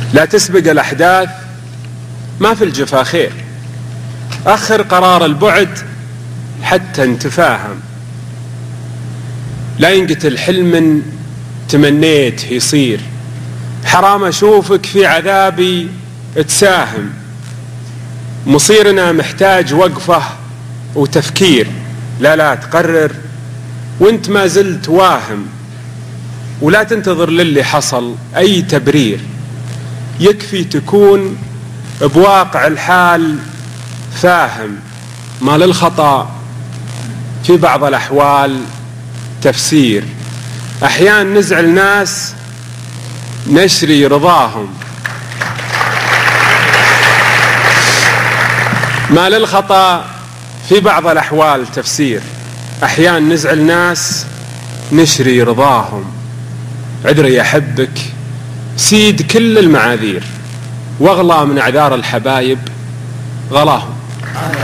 لا تسبق الأحداث، ما في الجفا خير. أخر قرار البعد حتى نتفاهم. لا ينقتل حلم تمنيت يصير، حرام أشوفك في عذابي تساهم. مصيرنا محتاج وقفة وتفكير، لا تقرر وانت ما زلت واهم. ولا تنتظر للي حصل أي تبرير، يكفي تكون بواقع الحال فاهم. ما للخطأ في بعض الأحوال تفسير، أحيان نزعل ناس نشري رضاهم. ما للخطأ في بعض الأحوال تفسير، أحيان نزعل ناس نشري رضاهم. عذري أحبك سيد كل المعاذير، واغلى من أعذار الحبايب غلاهم.